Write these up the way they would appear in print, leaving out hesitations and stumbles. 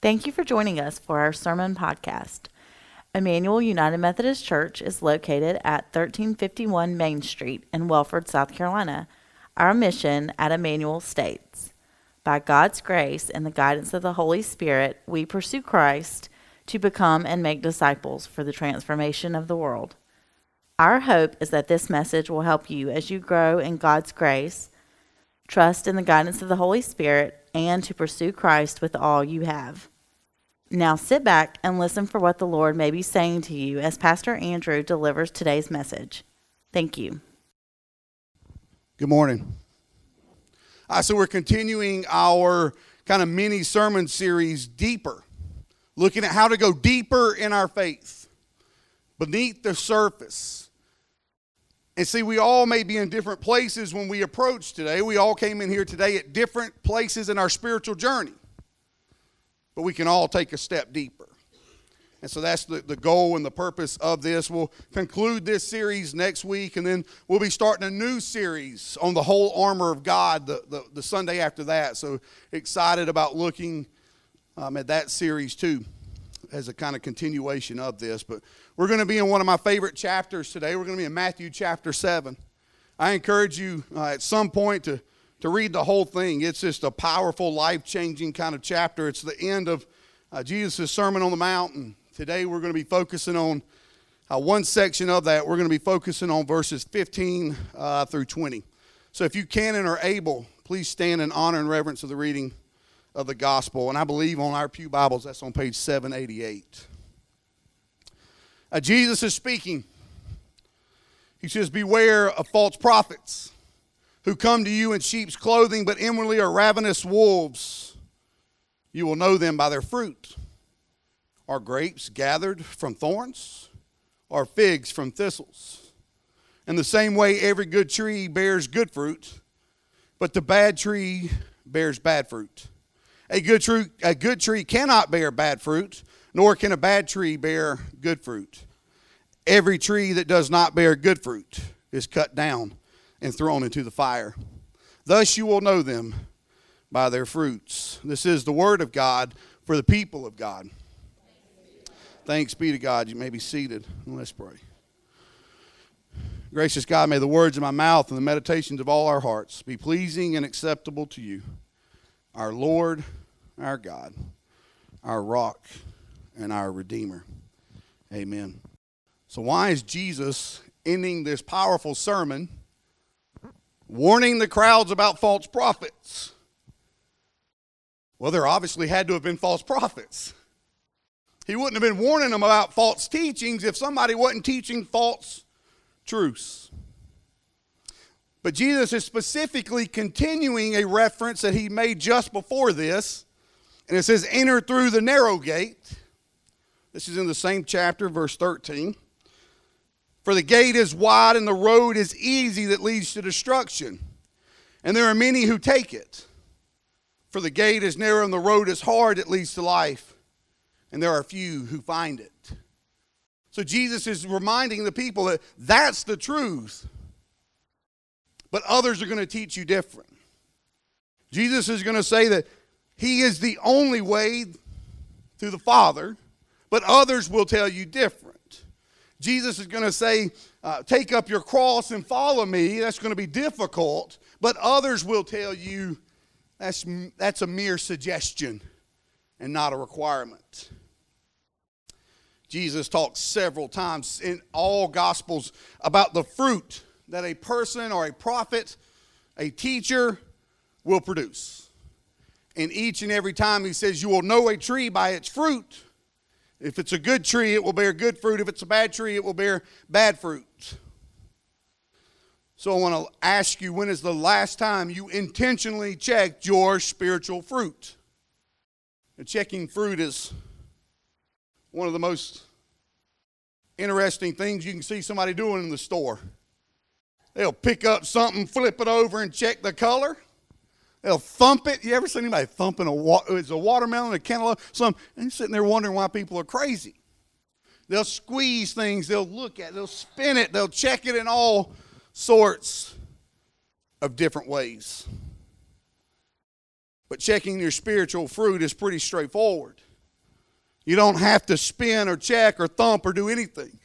Thank you for joining us for our sermon podcast. Emmanuel United Methodist Church is located at 1351 Main Street in Welford, South Carolina. Our mission at Emmanuel states, by God's grace and the guidance of the Holy Spirit, we pursue Christ to become and make disciples for the transformation of the world. Our hope is that this message will help you as you grow in God's grace, trust in the guidance of the Holy Spirit, and to pursue Christ with all you have. Now sit back and listen for what the Lord may be saying to you as Pastor Andrew delivers today's message. Thank you. Good morning. So we're continuing our kind of mini sermon series, Deeper, looking at how to go deeper in our faith, beneath the surface. And see, we all may be in different places when we approach today. We all came in here today at different places in our spiritual journey. But we can all take a step deeper. And so that's the goal and the purpose of this. We'll conclude this series next week, and then we'll be starting a new series on the whole armor of God the Sunday after that. So excited about looking at that series too as a kind of continuation of this. But we're going to be in one of my favorite chapters today. We're going to be in Matthew chapter 7. I encourage you at some point to read the whole thing. It's just a powerful, life-changing kind of chapter. It's the end of Jesus' Sermon on the Mount. And today we're going to be focusing on one section of that. We're going to be focusing on verses 15 through 20. So if you can and are able, please stand in honor and reverence of the reading of the gospel. And I believe on our pew Bibles, that's on page 788. Jesus is speaking. He says, beware of false prophets who come to you in sheep's clothing, but inwardly are ravenous wolves. You will know them by their fruit. Are grapes gathered from thorns, or figs from thistles? In the same way, every good tree bears good fruit, but the bad tree bears bad fruit. A good tree cannot bear bad fruit, nor can a bad tree bear good fruit. Every tree that does not bear good fruit is cut down and thrown into the fire. Thus you will know them by their fruits. This is the word of God for the people of God. Thanks be to God. You may be seated. Let's pray. Gracious God, may the words of my mouth and the meditations of all our hearts be pleasing and acceptable to you, our Lord, our God, our rock, and our Redeemer. Amen. So why is Jesus ending this powerful sermon warning the crowds about false prophets? Well, there obviously had to have been false prophets. He wouldn't have been warning them about false teachings if somebody wasn't teaching false truths. But Jesus is specifically continuing a reference that he made just before this. And it says, enter through the narrow gate. This is in the same chapter, verse 13. For the gate is wide and the road is easy that leads to destruction, and there are many who take it. For the gate is narrow and the road is hard that leads to life, and there are few who find it. So Jesus is reminding the people that that's the truth, but others are going to teach you different. Jesus is going to say that he is the only way to the Father, but others will tell you different. Jesus is going to say, take up your cross and follow me. That's going to be difficult, but others will tell you that's a mere suggestion and not a requirement. Jesus talks several times in all Gospels about the fruit that a person or a prophet, a teacher will produce. And each and every time he says, you will know a tree by its fruit. If it's a good tree, it will bear good fruit. If it's a bad tree, it will bear bad fruit. So I want to ask you, when is the last time you intentionally checked your spiritual fruit? And checking fruit is one of the most interesting things you can see somebody doing in the store. They'll pick up something, flip it over, and check the color. They'll thump it. You ever seen anybody thumping it's a watermelon, a cantaloupe, something, and you're sitting there wondering why people are crazy. They'll squeeze things. They'll look at it. They'll spin it. They'll check it in all sorts of different ways. But checking your spiritual fruit is pretty straightforward. You don't have to spin or check or thump or do anything.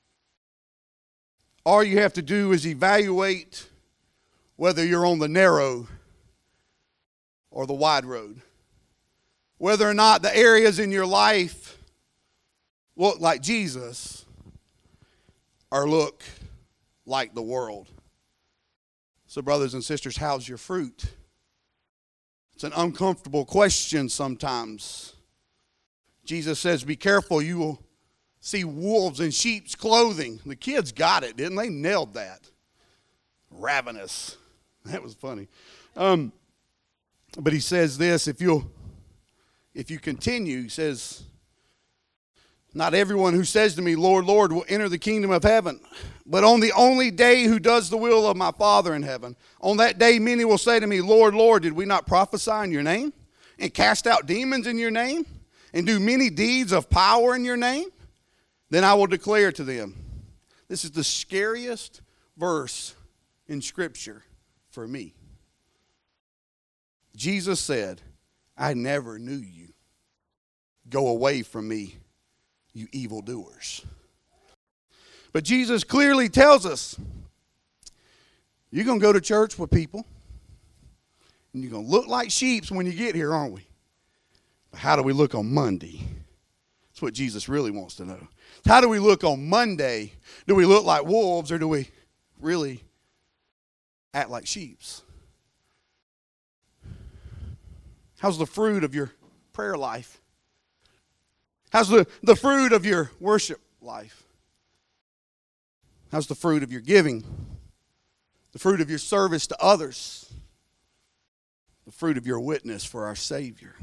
All you have to do is evaluate whether you're on the narrow or the wide road. Whether or not the areas in your life look like Jesus or look like the world. So, brothers and sisters, how's your fruit? It's an uncomfortable question sometimes. Jesus says, be careful, you will see wolves in sheep's clothing. The kids got it, didn't they? Nailed that. Ravenous. That was funny. But he says this, if you continue, he says, not everyone who says to me, Lord, Lord, will enter the kingdom of heaven, but on the only day who does the will of my Father in heaven. On that day, many will say to me, Lord, Lord, did we not prophesy in your name and cast out demons in your name and do many deeds of power in your name? Then I will declare to them, this is the scariest verse in Scripture for me. Jesus said, I never knew you. Go away from me, you evildoers. But Jesus clearly tells us, you're going to go to church with people, and you're going to look like sheep when you get here, aren't we? But how do we look on Monday? That's what Jesus really wants to know. How do we look on Monday? Do we look like wolves, or do we really act like sheep? How's the fruit of your prayer life? How's the fruit of your worship life? How's the fruit of your giving? The fruit of your service to others? The fruit of your witness for our Savior?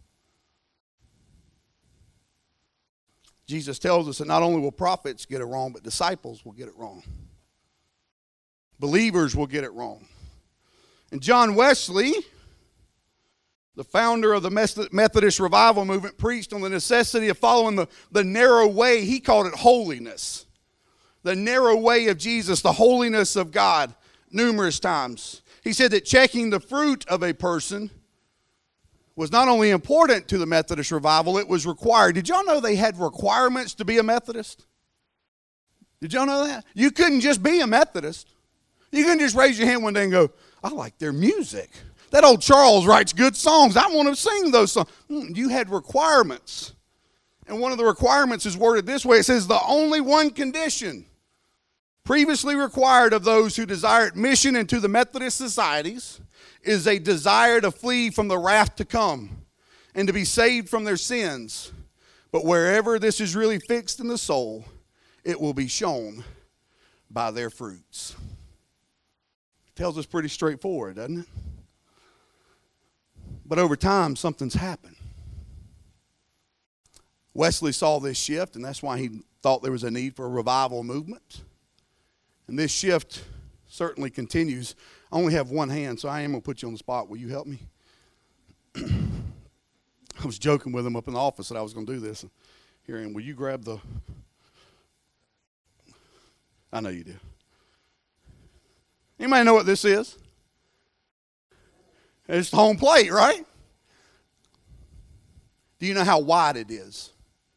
Jesus tells us that not only will prophets get it wrong, but disciples will get it wrong. Believers will get it wrong. And John Wesley, the founder of the Methodist Revival Movement, preached on the necessity of following the narrow way. He called it holiness. The narrow way of Jesus, the holiness of God, numerous times. He said that checking the fruit of a person was not only important to the Methodist Revival, it was required. Did y'all know they had requirements to be a Methodist? Did y'all know that? You couldn't just be a Methodist. You couldn't just raise your hand one day and go, I like their music. That old Charles writes good songs. I want to sing those songs. You had requirements. And one of the requirements is worded this way. It says, the only one condition previously required of those who desire admission into the Methodist societies is a desire to flee from the wrath to come and to be saved from their sins. But wherever this is really fixed in the soul, it will be shown by their fruits. It tells us pretty straightforward, doesn't it? But over time, something's happened. Wesley saw this shift, and that's why he thought there was a need for a revival movement. And this shift certainly continues. I only have one hand, so I am going to put you on the spot. Will you help me? I was joking with him up in the office that I was going to do this. Here, and will you grab the... I know you do. Anybody know what this is? It's the home plate, right? Do you know how wide it is?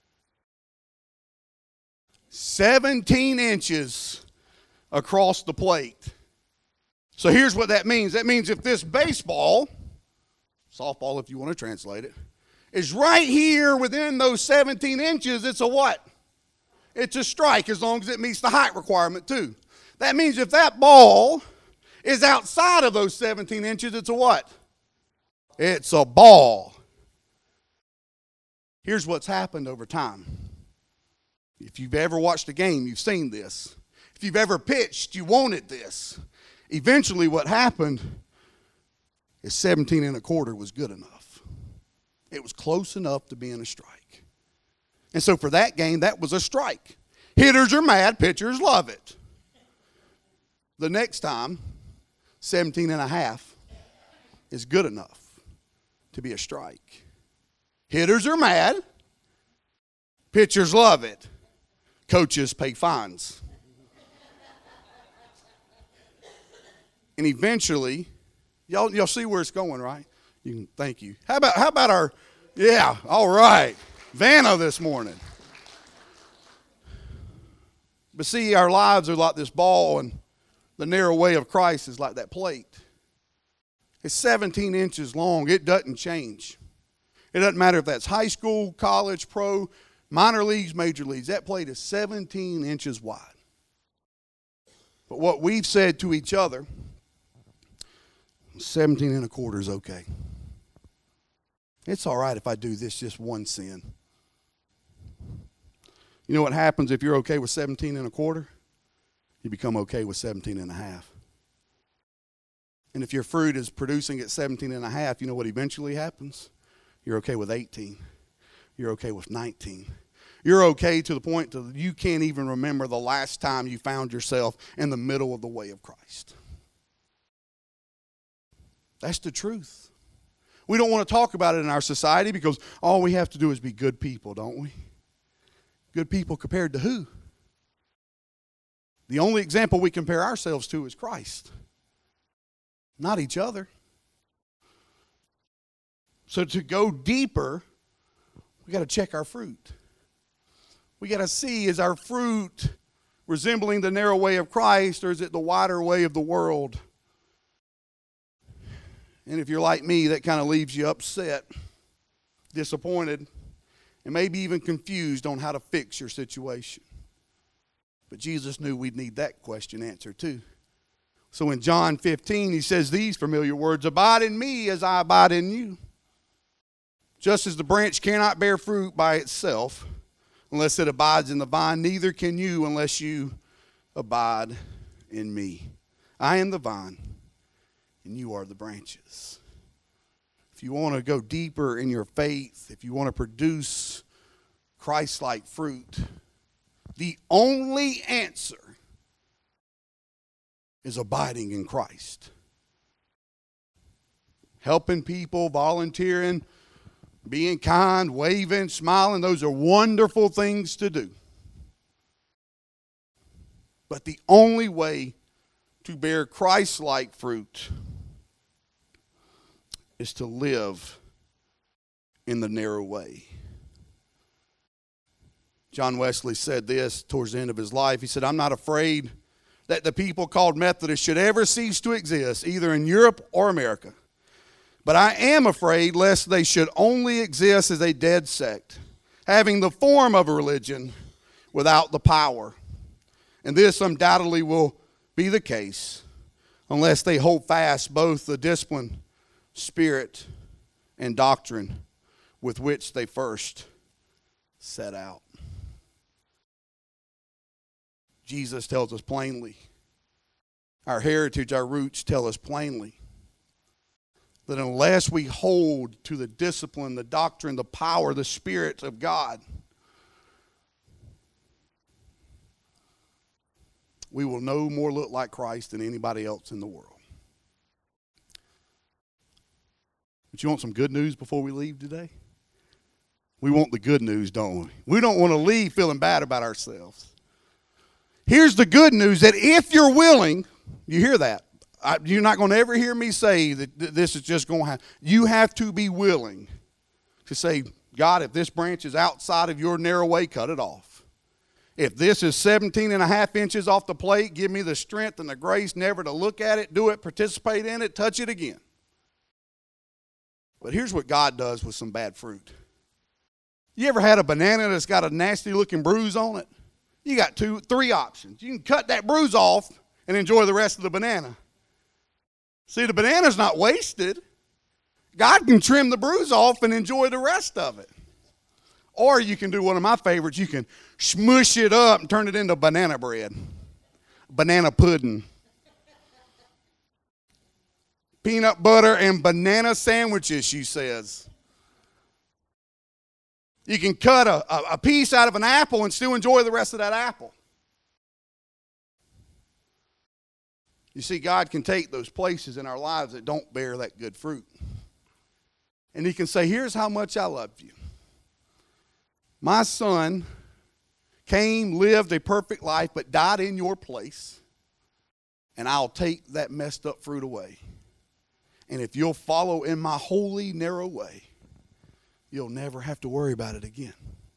17 inches across the plate. So here's what that means. That means if this baseball, softball if you want to translate it, is right here within those 17 inches, it's a what? It's a strike, as long as it meets the height requirement too. That means if that ball is outside of those 17 inches, it's a what? It's a ball. Here's what's happened over time. If you've ever watched a game, you've seen this. If you've ever pitched, you wanted this. Eventually what happened is 17 1/4 was good enough. It was close enough to being a strike. And so for that game, that was a strike. Hitters are mad, pitchers love it. The next time, 17 1/2 is good enough to be a strike. Hitters are mad, pitchers love it. Coaches pay fines. And eventually, y'all see where it's going, right? Thank you. How about our, yeah, all right. Vanna this morning. But see, our lives are like this ball, and the narrow way of Christ is like that plate. It's 17 inches long. It doesn't change. It doesn't matter if that's high school, college, pro, minor leagues, major leagues. That plate is 17 inches wide. But what we've said to each other, 17 and a quarter is okay. It's all right if I do this just one sin. You know what happens if you're okay with 17 and a quarter? You become okay with 17 and a half. And if your fruit is producing at 17 and a half, you know what eventually happens? You're okay with 18. You're okay with 19. You're okay to the point that you can't even remember the last time you found yourself in the middle of the way of Christ. That's the truth. We don't want to talk about it in our society because all we have to do is be good people, don't we? Good people compared to who? The only example we compare ourselves to is Christ, not each other. So to go deeper, we got to check our fruit. We got to see, is our fruit resembling the narrow way of Christ, or is it the wider way of the world? And if you're like me, that kind of leaves you upset, disappointed, and maybe even confused on how to fix your situation. But Jesus knew we'd need that question answered too. So in John 15, he says these familiar words, "Abide in me as I abide in you. Just as the branch cannot bear fruit by itself unless it abides in the vine, neither can you unless you abide in me. I am the vine, and you are the branches." If you want to go deeper in your faith, if you want to produce Christ-like fruit, the only answer is abiding in Christ. Helping people, volunteering, being kind, waving, smiling, those are wonderful things to do. But the only way to bear Christ-like fruit is to live in the narrow way. John Wesley said this towards the end of his life. He said, "I'm not afraid that the people called Methodists should ever cease to exist, either in Europe or America. But I am afraid lest they should only exist as a dead sect, having the form of a religion without the power. And this undoubtedly will be the case unless they hold fast both the discipline, spirit, and doctrine with which they first set out." Jesus tells us plainly, our heritage, our roots tell us plainly, that unless we hold to the discipline, the doctrine, the power, the Spirit of God, we will no more look like Christ than anybody else in the world. But you want some good news before we leave today? We want the good news, don't we? We don't want to leave feeling bad about ourselves. Here's the good news, that if you're willing, you hear that. You're not going to ever hear me say that this is just going to happen. You have to be willing to say, "God, if this branch is outside of your narrow way, cut it off. If this is 17 and a half inches off the plate, give me the strength and the grace never to look at it, do it, participate in it, touch it again." But here's what God does with some bad fruit. You ever had a banana that's got a nasty looking bruise on it? You got 3 options. You can cut that bruise off and enjoy the rest of the banana. See, the banana's not wasted. God can trim the bruise off and enjoy the rest of it. Or you can do one of my favorites. You can smush it up and turn it into banana bread. Banana pudding. Peanut butter and banana sandwiches, she says. You can cut a piece out of an apple and still enjoy the rest of that apple. You see, God can take those places in our lives that don't bear that good fruit. And He can say, "Here's how much I love you. My Son came, lived a perfect life, but died in your place. And I'll take that messed up fruit away. And if you'll follow in my holy, narrow way, you'll never have to worry about it again.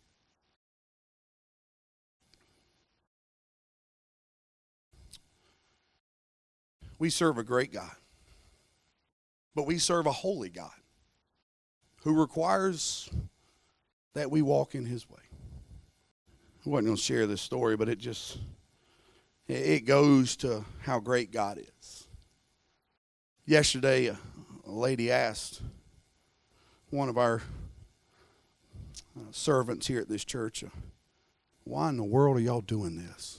We serve a great God, but we serve a holy God who requires that we walk in his way. I wasn't going to share this story, but it goes to how great God is. Yesterday, a lady asked one of our servants here at this church, why in the world are y'all doing this?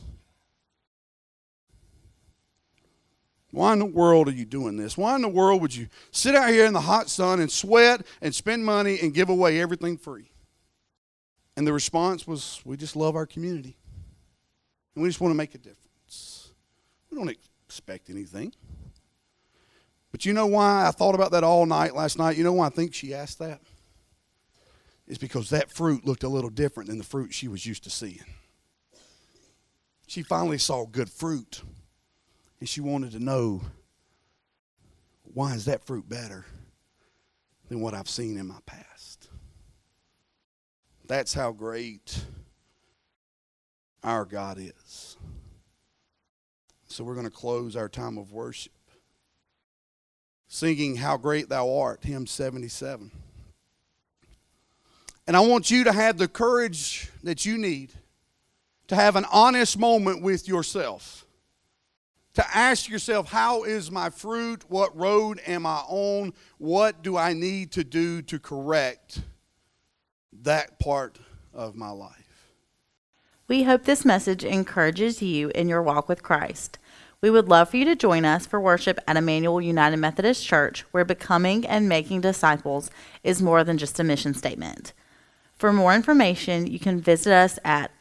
Why in the world are you doing this? Why in the world would you sit out here in the hot sun and sweat and spend money and give away everything free? And the response was, we just love our community. And we just want to make a difference. We don't expect anything. But you know why I thought about that all night last night? You know why I think she asked that? It's because that fruit looked a little different than the fruit she was used to seeing. She finally saw good fruit. And she wanted to know, why is that fruit better than what I've seen in my past? That's how great our God is. So we're going to close our time of worship singing How Great Thou Art, hymn 77. And I want you to have the courage that you need to have an honest moment with yourself. To ask yourself, how is my fruit? What road am I on? What do I need to do to correct that part of my life? We hope this message encourages you in your walk with Christ. We would love for you to join us for worship at Emmanuel United Methodist Church, where becoming and making disciples is more than just a mission statement. For more information, you can visit us at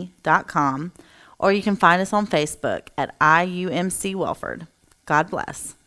emmanuelumc.com, or you can find us on Facebook at IUMC Welford. God bless.